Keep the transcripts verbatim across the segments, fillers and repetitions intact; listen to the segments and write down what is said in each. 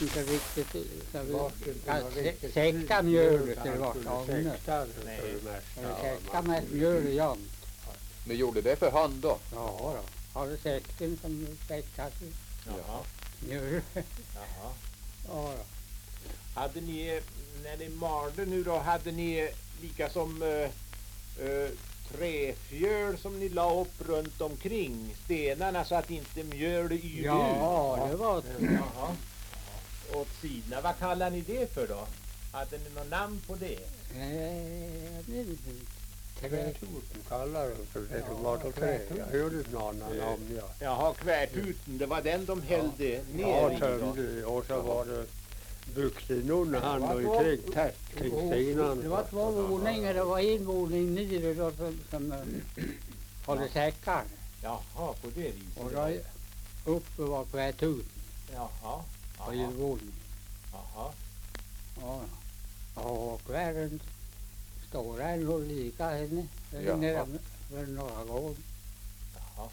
inte riktigt så vi Vart inte kan något sä- riktigt säkta fult mjölet mjöl, det var han skulle ånga. säkta det Nej. för det mesta. Eller Ja, säkta man med skulle- mjöl jämt. Ni gjorde det för hand då? Ja då. Har du säkten som säktas i Jaha. mjöl? Jaha. Ja då. Hade ni, när ni malde nu då, hade ni lika som uh, uh, träfjöl som ni la upp runt omkring stenarna så att inte mjöl yrde ut? Ja, det var Jaha. Åt sidorna, vad kallar ni det för då? Hade ni någon namn på det? Eh, det är lite- Trätoten kallar de för det som var på trä. Jag hörde inte någon annan namn, ja. Jaha, kvärtuten, det var den de hällde ner Ja, i då? tömde. Och så var det byxlinor han var ju kring tätt kring stenarna. Det var två våningar, det var en våning nere då som, som äh, hade säckar. Jaha, på det viset. Och då uppe var kvärtuten Jaha. på Jaha. våningen. Jaha. Ja, och kvärden står ändå lika henne. Jaha. Den nere för några gånger. Jaha.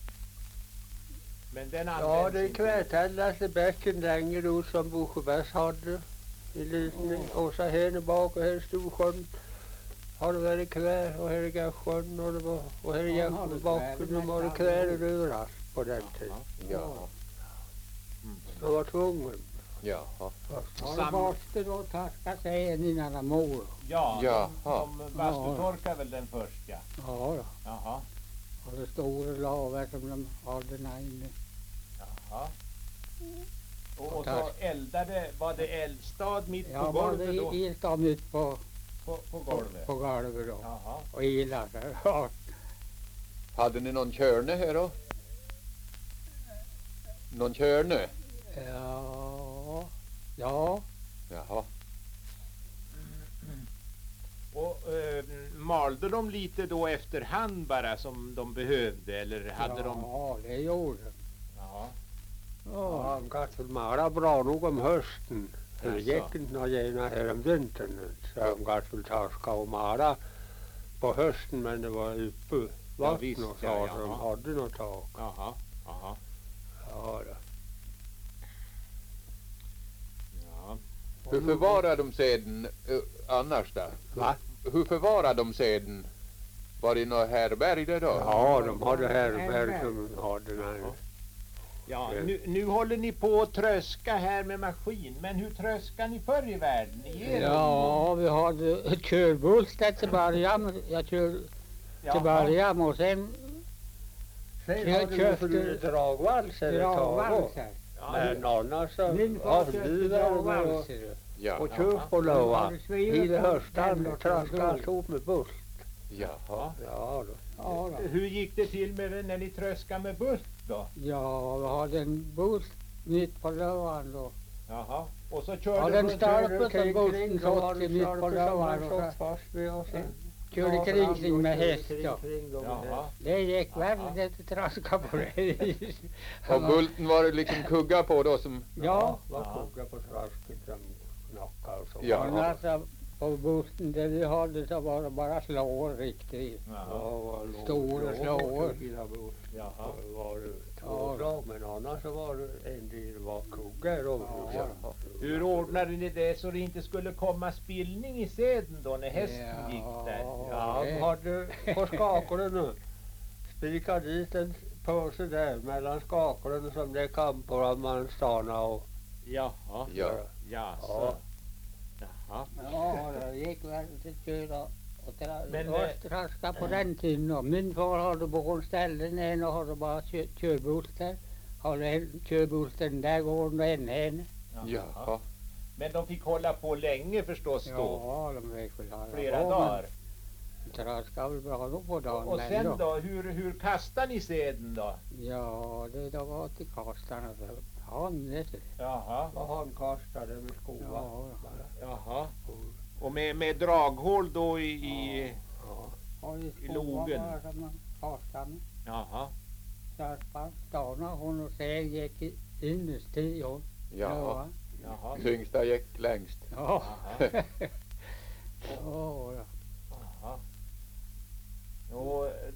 Men den Ja, används det är inte. kvätällaste bäcken längre ut som Bosjöbergs hade. I liten, och så här bak och här stod sjön. Har det varit kvär och här är Gärsjön och det var och här är Ja, har det Gärsjöbacken kvär och var det nästan kvär allihop. överallt på den tiden. Ja. Mm. Jag var tvungen. Jaha. Ja, Sam- det måste då torka sig en innan de mor. Ja, Jaha. de, de bastutorkar väl den först, ja. Ja då. Jaha. Och det stora lavar som de hade där inne. Jaha. Och, och Och så där. eldade, var det eldstad mitt Ja, på var golvet då? det i stan ut på, På, på på, golvet? på golvet då. Jaha. Och ila så. Ja. Hade ni någon körne här då? Någon körne? Ja. Ja. Jaha. Och eh, malde de lite då efterhand bara som de behövde eller hade de? Ja, det gjorde de. Jaha. Ja, Ja. han gatt väl mara bra nog om hösten. Det Jaså. gick inte några gena här om vintern. Så de gatt väl torska och mara på hösten men det var uppe vatten visst, och så ja, så de jaha. hade något tag. Jaha. Jaha. Ja, då. Ja. Hur förvarar de seden uh, annars då? Va? Hur förvarar de seden? Var det något härberg där då? Ja, de hade härberg som de hade när Ja, Eh. nu, nu håller ni på att tröska här med maskin. Men hur tröskar ni förr i världen? I er Ja, vi hade ett körbultar till början. Jag kör till Jaha. början och sen Sen Jag hade vi köpte för dragvalser ett tag. dragvalsar. Ja, Men annars så Min far köpte avlivade med och, dragvalser. Ja. och köp på lova. Hela höstan den och traskade alltihop med buss. Jaha. Ja, då. Ja, då. Hur gick det till med det när ni tröskade med bult då? Ja, vi hade en buss mitt på lövan då. Jaha. Och så körde Ja, du den runt- stod- Körde bussen kring, satt så var i det mitt på stolpe som lövaren man och satt så- fast vid och sen Körde dra kring fram och med körde häst, kring, ja. kring dem med Jaha. häst. Det gick Jaha. väldigt traska på det. Och bulten var det liksom kugga på då som... Ja, Var Ja. kugga på trasket som knackade och så. Ja. men alltså på bussen där vi hade så var det bara slår riktigt. Jaha. var låg- Stora låg slår. på hela bussen. Jaha. Det var det Ja. två slag, men annars så var det en del var kuggar och Ja. Hur ordnade ni det så det inte skulle komma spillning i seden då när hästen Ja. gick där? Ja, de hade på skakorna spikat dit en påse där mellan skakorna som det kan på att man stannar och Jaha. Ja. Jaså. Ja. Jaha. Ja, det gick väldigt köra och tra- Men, och eh, traska på den tiden. Och min far hade på ställen en och hade bara kö- körbultar. Hade en körbultar den där gården och en här. Jaha. Men de fick hålla på länge förstås då. Ja, de fick väl ha Flera ja, dagar. men traska väl bra nog på dagen. Och men sen då, hur, hur kastar ni seden då? Ja, det då var till kastarna så han det. Jaha. och han kastade med skova. Ja, Jaha. Och med, med draghål då i... i... Ja. har ju I logen. bara som man kastar med. Jaha. Så spann stanna hon och sen gick i- innerst till hon. Jaha. Jaha. Tyngsta gick längst. Ja. Jaha. Ja, ja. Jaha. Och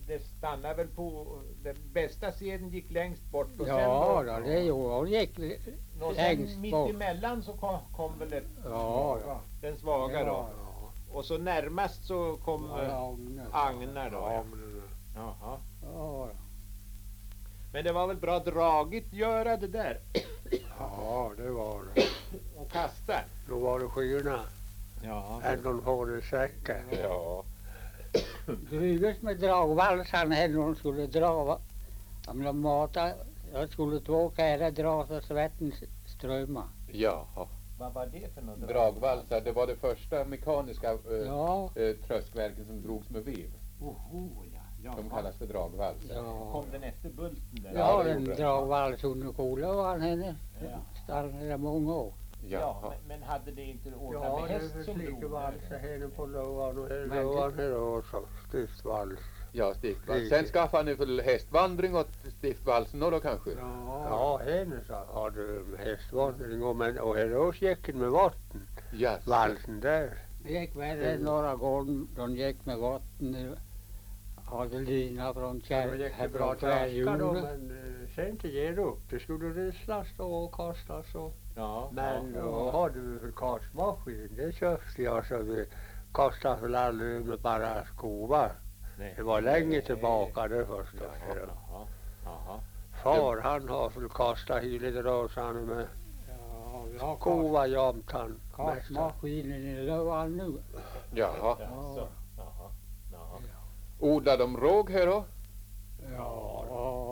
det stannade väl på, den bästa seden gick längst bort och Ja, sen då, det gjorde hon. Gick li- och längst sen mitt bort. emellan så kom, kom väl ett, Ja, ja. den svaga Det då. var Och så närmast så kom Ja, eh, Agnes. Agnar då. Ja. Agnen. Jaha. Ja, då. Men det var väl bra dragigt göra det där Ja, det var det. och kasta. Då var det skyarna. Ja. Ändå har det säcken. Ja. Dryges med dragvalsarna här när de skulle dra. va. Om de matade, jag skulle två kära dra så svetten strömmade. Jaha. Vad var det för något? Dragvalsar, det var det första mekaniska eh, Ja, eh, tröskverken som drogs med vev. Oho, ja. Ja. De kallas för dragvals. ja. Kom den efter bulten där? Ja, det en gjorde det. dragvals under kola var han henne. Ja. Stannade många år. Ja, Jaha. men, men hade det inte ordnat Ja, med det häst är som väl lika drog? valsa här på lågan och här Men lågan här också. Stiftvals. Ja, stiftvals. Sen skaffade ni väl hästvandring åt stiftvalsen då kanske? Ja, henne så har du hästvandring och, men, och här också gick det med vatten. Yes. Valsen där. Det gick värre några gånger. De gick med vatten. Adelina från Det gick Kär, det bra från traska då, Tvärhjulet. men eh, sen inte ge det upp. Det skulle rysslas då och kastas och. Ja, Men ja. då hade vi för kastmaskin. Det köpte jag så vi kastade väl aldrig med bara skovar. Nej. Det var länge tillbaka det första. Jaha. Jaha. Far han har väl kastat hela drösan med Ja, vi har skova jämt han. mesta. kastmaskinen i lådan nu. Jaha. Jaså. Jaha. Jaha. Odlar de råg här då? Ja,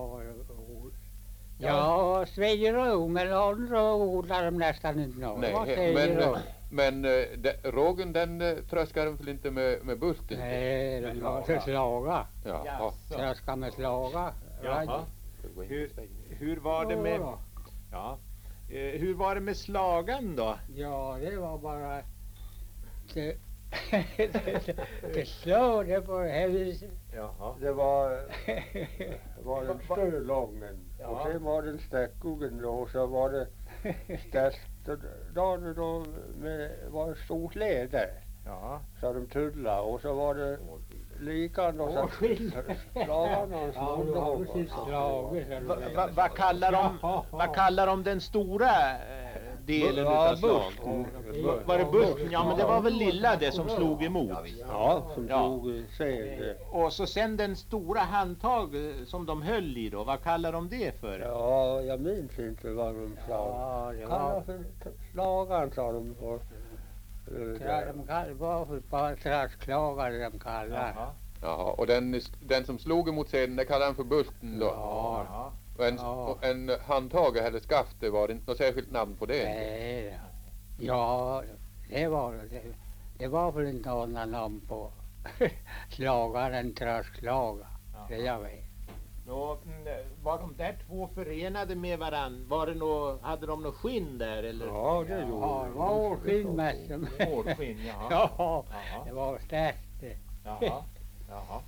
ja, Sverige men andra odlar de nästan inte något. Nej, Vad he- säger men, du? men eh, de, rågen den eh, tröskar de väl inte med, med bulten? Nej, de har inte slaga. Jaha. Jaså. Tröska med slaga. Jaha. Hur, hur var det med, Ja, ja, eh, hur var det med slagan då? ja, det var bara... Det, det, det slår det på det här viset. Jaha. Det var, var den stölången Ja. och sen var den stäckuggen då och så var det stäst, då hade det då med, var det stort läder Ja. så de tuddlade och så var det likan och så Årskild. slagarna och Ja, då har vi sitt slage. så Va, det- va, vad kallar de, vad kallar de den stora eh, delen Ja, utav slag? bulten. Va- Var det bulten? Ja, men det var väl lilla det som slog emot. Ja, som Ja. tog sed. Och så sen den stora handtag eh, som de höll i då, vad kallar de det för? Ja, jag minns inte vad de sa. Ja, det Kalla var... för slagaren sa de på. eh, Ja, de kallar var för bara trasklagare de kallar. Jaha. Jaha. Och den, den som slog emot seden, det kallar han för bulten då? Ja. Jaha. Och en, Ja. och en handtag eller skaft, det var inte något särskilt namn på det? Nej, då. Ja, det var det. Det, det var väl inte någon namn på slagaren, trasklaga. Det jag vet. Då, mm, var de där två förenade med varann? Var det nå, hade de något skinn där eller? Ja, det gjorde Ja, det de. var årskinn mest. Hårskinn, jaha. Ja, Jaha. det var starkt det. Jaha. Jaha.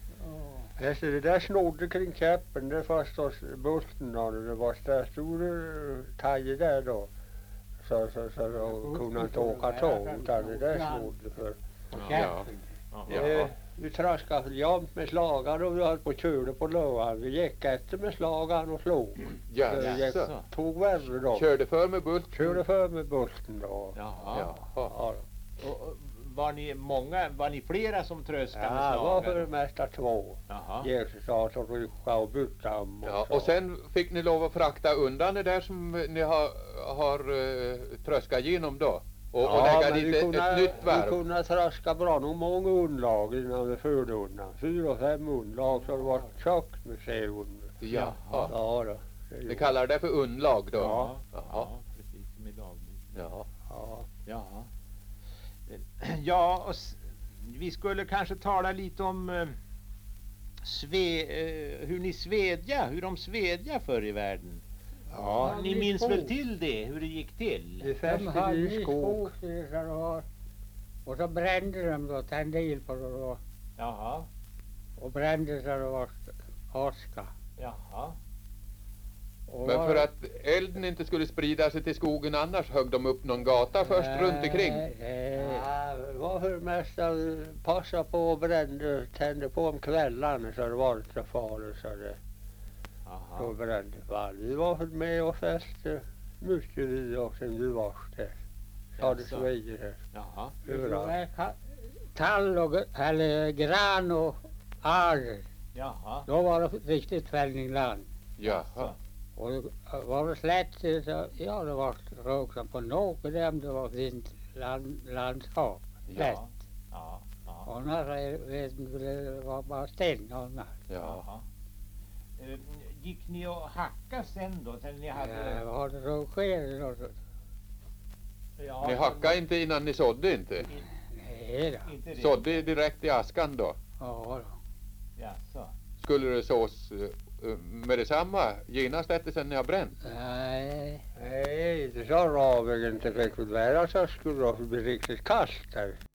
Det, det där snodde kring käppen, det förstås bulten då, det var där stora tajer där då. Så, så, så då kunde han inte åka tåg utan det där snodde för. På Ja. käppen. Jaha. Eh, vi traskade väl jämt med slagaren och vi höll på och körde på lågan. Vi gick efter med slagaren och slog. Ja, Det gick, Jaså. tog värre då. körde för med bulten? Körde för med bulten då. Jaha. Jaha. Ja, Och, och, var ni många, var ni flera som tröskade med ja det var för slagare? det mesta två. Jaha. Jesus sa att de ryckade och bytte om. Ja, så. och sen fick ni lov att frakta undan det där som ni har, har uh, tröskat igenom då? Och, och Ja, lägga men dit vi ett, kunde, ett nytt vi varv? kunde traska bra nog många underlag innan vi förde undan. Fyra, fem underlag så det var tjockt med sävunder. Jaha. Ja då. det Ni gjorde- kallar det för unlag då? Ja, Jaha. ja, precis som i dagligt. Ja. Ja. Ja. Ja, och s- vi skulle kanske tala lite om eh, sve, eh, hur ni svedja, hur de svedja förr i världen. Ja. Ni minns väl till det, hur det gick till? Vi De fäste hade i i skog. skog så det var. Och så brände de då, tände eld på det då. Jaha, Och brände så det var aska. jaha. Och Men var- för att elden inte skulle sprida sig till skogen annars högg de upp någon gata först runt omkring. Nej, nej. Ja, det var för det mesta passa på att brände, tände på om kvällarna så det var inte så farligt så det då Aha. brände fall. Vi var för med och fäste mycket vi också du var där. Ja det Jaså. svider här Jaha. Det överallt. var ka- tall och g- eller gran och ar. Jaha. Då var det riktigt fällningsland. Jaha. Och det var det slätt så ja det var råksamt på något av dem det var fint land, landskap. Slätt. Ja. Ja. Ja. Annars är- vet inte det var bara sten annars. Ja. Jaha. Eh, Gick ni och hacka sen då? Sen ni hade... Ja, var det råsked något? Ja, Ni hackade inte innan ni sådde inte? Nej då. Inte det? Sådde direkt i askan då? Ja då. Jaså. Skulle det sås eh, eh, med detsamma genast efter sen ni har bränt? Nej. Nej, det sa raven inte fick väl vara så skulle det bli riktigt kallt där.